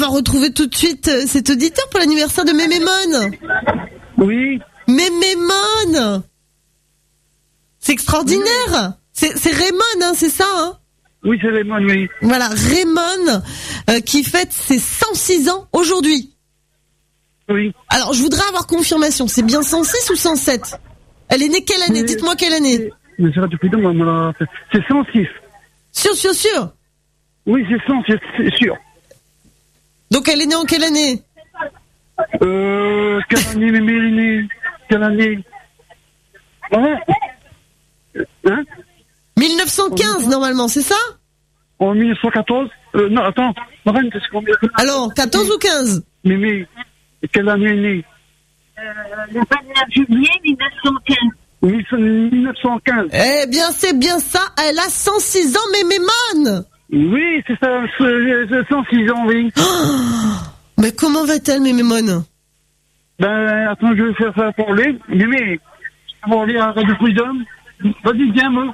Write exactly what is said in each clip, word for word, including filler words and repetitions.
va retrouver tout de suite cet auditeur pour l'anniversaire de Mémémone. Oui. Mémémone. C'est extraordinaire. C'est, c'est Raymond, hein, c'est ça, hein? Oui, c'est Raymond, oui. Voilà, Raymond, euh, qui fête ses cent six ans aujourd'hui. Oui. Alors, je voudrais avoir confirmation. C'est bien cent six ou cent sept? Elle est née quelle année? Mais, Dites-moi quelle année. Mais c'est depuis donc, c'est cent six. Sûr, sûr, sûr. Oui, c'est cent, c'est, c'est sûr. Donc, elle est née en quelle année? Euh, quelle année, mais elle est née? Quelle année? Hein? Hein? mille neuf cent quinze, normalement, c'est ça? En mille neuf cent quatorze? Euh, non, attends. Marine, qu'est-ce qu'on... Alors, quatorze ou quinze? Mais, mais, quelle année est née? Euh, le vingt-neuf juillet mille neuf cent quinze. mille neuf cent quinze. Eh bien, c'est bien ça. Elle a cent six ans, Mémémone. Oui, c'est ça, c'est, c'est cent six ans, oui. Oh, mais comment va-t-elle, Mémémone? Ben, attends, je vais faire ça pour lui. Mais, mais, pour aller à Radio Freedom. Vas-y, viens, moi.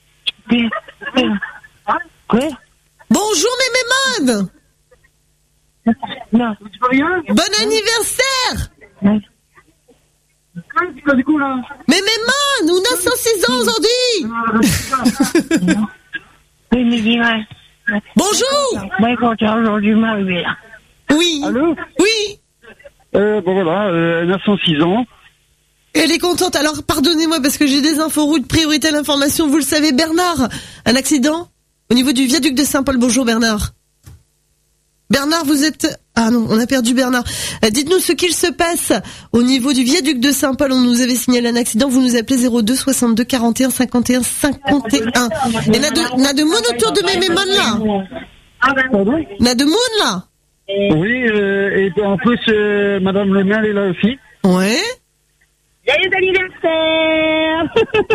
Quoi? Bonjour, Mémémone. Non. Tu peux rien? Bon anniversaire. Ouais. Tu fais du coup, là? Mémémone, on a cent six ans aujourd'hui. Oui, mais dis-moi. Bonjour. Moi, quand tu as aujourd'hui m'arriver là. Oui. Allô? Oui. Euh, bon voilà, euh, elle a cent six ans. Elle est contente. Alors, pardonnez-moi parce que j'ai des infos routes, priorité à l'information. Vous le savez, Bernard, un accident au niveau du viaduc de Saint-Paul. Bonjour, Bernard. Bernard, vous êtes... Ah non, on a perdu Bernard. Euh, dites-nous ce qu'il se passe au niveau du viaduc de Saint-Paul. On nous avait signalé un accident. Vous nous appelez zéro deux soixante-deux quarante et un cinquante et un cinquante et un. Et n'a de, n'a de monde autour de Mémémone là. Pardon? N'a de monde là. Oui, euh, et en plus, euh, Madame le maire est là aussi. Ouais. Joyeux anniversaire.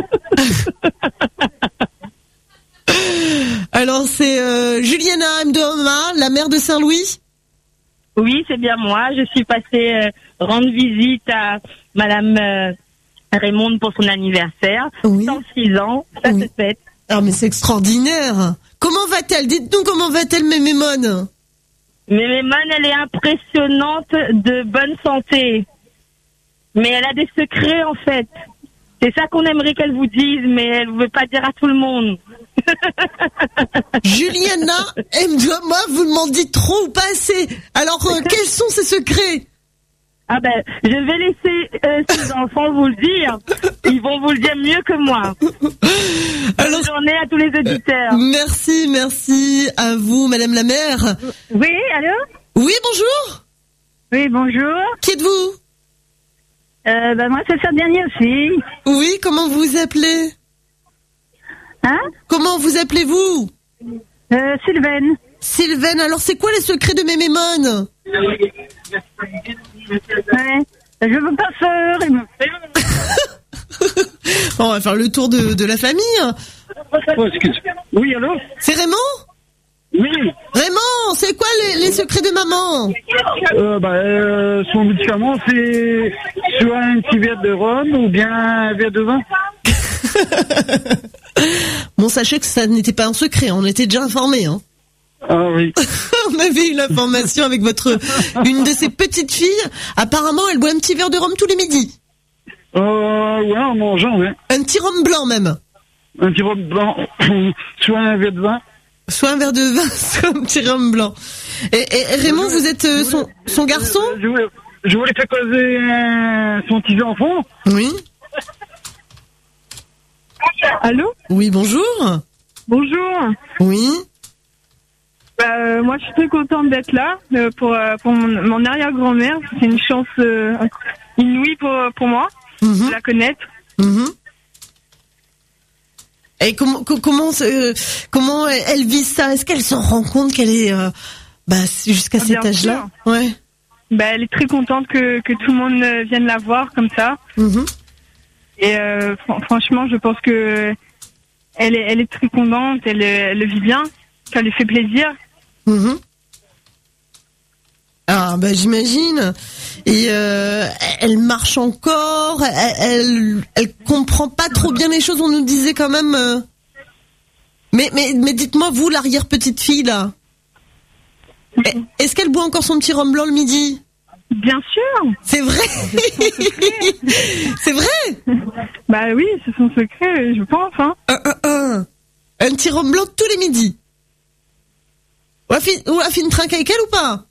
Alors c'est euh, Juliana Mdoma, la maire de Saint-Louis. Oui, c'est bien moi. Je suis passée euh, rendre visite à Madame euh, Raymonde pour son anniversaire. Oui. cent six ans, ça Oui. se fête. Ah mais c'est extraordinaire. Comment va-t-elle? Dites-nous comment va-t-elle, Mémémone? Mais Mémémone, elle est impressionnante de bonne santé. Mais elle a des secrets, en fait. C'est ça qu'on aimerait qu'elle vous dise, mais elle ne veut pas dire à tout le monde. Juliana Mdoma, vous m'en dites trop ou pas assez. Alors, euh, quels sont ces secrets? Ah ben, je vais laisser euh, ces enfants vous le dire. Ils vont vous le dire mieux que moi. Alors, bonne journée à tous les auditeurs. Merci, merci à vous, Madame la maire. Oui, allô? Oui, bonjour. Oui, bonjour. Qui êtes-vous? Euh, bah, moi, c'est ça dernier aussi. Oui, comment vous vous appelez? Hein? Comment vous appelez-vous? Euh, Sylvaine. Sylvaine, alors c'est quoi les secrets de Mémémone? Ouais. Je veux pas faire. On va faire le tour de, de la famille. Oh, excuse. Oui, allô? C'est Raymond? Oui. Raymond, c'est quoi les, les secrets de maman? Euh, bah, euh, son médicament, c'est soit un petit verre de rhum ou bien un verre de vin. Bon, sachez que ça n'était pas un secret, on était déjà informés. Hein. Ah oui. On avait eu l'information avec votre une de ses petites filles. Apparemment, elle boit un petit verre de rhum tous les midis. Euh, ouais, en mangeant, ouais. Un petit rhum blanc même. Un petit rhum blanc, soit un verre de vin. Soit un verre de vin, soit un petit rhum blanc. Et, et Raymond, vous êtes euh, son, son garçon? Je voulais, je voulais faire causer euh, son petit enfant. Oui. Allô? Oui, bonjour. Bonjour. Oui. Bah, euh, moi, je suis très contente d'être là euh, pour, euh, pour mon, mon arrière-grand-mère. C'est une chance euh, inouïe pour, pour moi Mhm. de la connaître. Mhm. Et comment co- comment euh, comment elle, elle vit ça? Est-ce qu'elle s'en rend compte qu'elle est euh, bah jusqu'à Ah, cet bien âge-là? sûr. Ouais. Bah, elle est très contente que, que tout le monde euh, vienne la voir comme ça. Mhm. Et euh, fr- franchement, je pense que elle est, elle est très contente, elle, elle le vit bien, ça lui fait plaisir. Mhm. Ah bah j'imagine. Et euh, elle marche encore. Elle, elle elle comprend pas trop bien les choses. On nous disait quand même. euh, Mais mais mais dites-moi vous l'arrière petite fille là. Est-ce qu'elle boit encore son petit rhum blanc le midi? Bien sûr. C'est vrai. C'est vrai. Bah oui, c'est son secret, je pense. Hein. Un, un, un. un petit rhum blanc tous les midis. Ou a fait une trinque avec elle ou pas?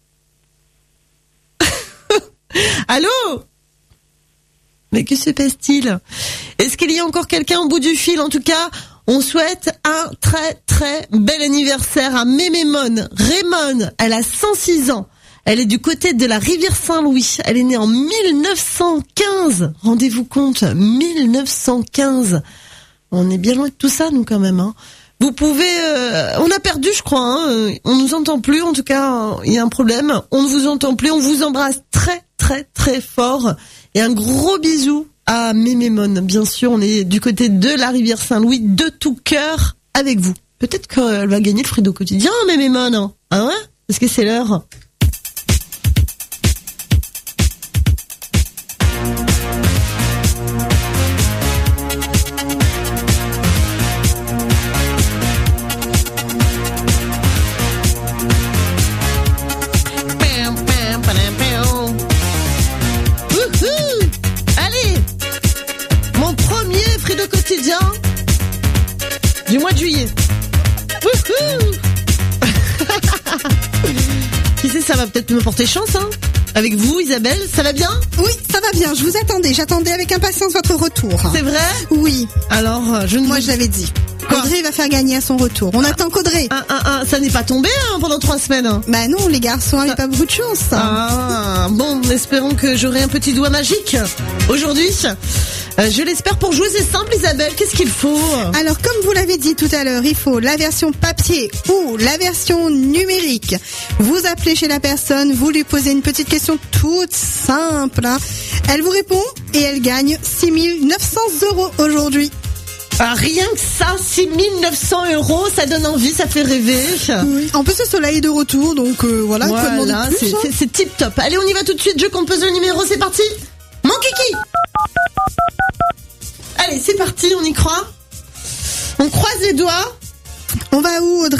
Allô? Mais que se passe-t-il? Est-ce qu'il y a encore quelqu'un au bout du fil? En tout cas, on souhaite un très très bel anniversaire à Mémémone. Raymond, elle a cent six ans. Elle est du côté de la rivière Saint-Louis. Elle est née en mille neuf cent quinze. Rendez-vous compte, mille neuf cent quinze. On est bien loin de tout ça, nous, quand même. Hein. Vous pouvez... Euh, on a perdu, je crois. Hein. On nous entend plus. En tout cas, il y a un problème. On ne vous entend plus. On vous embrasse très très très fort. Et un gros bisou à Mémémone. Bien sûr, on est du côté de la rivière Saint-Louis, de tout cœur avec vous. Peut-être qu'elle va gagner le Frido quotidien, Mémémone. Ah ouais? Est-ce que c'est l'heure? Du mois de juillet. Wouhou. Qui sait, ça va peut-être me porter chance, hein. Avec vous, Isabelle, ça va bien? Oui, ça va bien. Je vous attendais. J'attendais avec impatience votre retour. C'est vrai? Oui. Alors, je ne Moi, vous... je l'avais dit. Quoi? Audrey va faire gagner à son retour. On ah. attend qu'Audrey. Ah, ah, ah, ça n'est pas tombé hein, pendant trois semaines. Hein. Bah non, les garçons n'avaient ah. pas beaucoup de chance. Ah, bon, espérons que j'aurai un petit doigt magique aujourd'hui. Euh, je l'espère. Pour jouer, c'est simple, Isabelle. Qu'est-ce qu'il faut? Alors, comme vous l'avez dit tout à l'heure, il faut la version papier ou la version numérique. Vous appelez chez la personne, vous lui posez une petite question toute simple. Hein. Elle vous répond et elle gagne six mille neuf cents euros aujourd'hui. Ah, rien que ça, six mille neuf cents euros, ça donne envie, ça fait rêver. Oui. En plus, le soleil est de retour, donc euh, voilà. Voilà, plus, c'est, hein. c'est, c'est tip top. Allez, on y va tout de suite. Je compose le numéro, c'est parti. Mon kiki. Allez, c'est parti, on y croit. On croise les doigts. On va où, Audrey?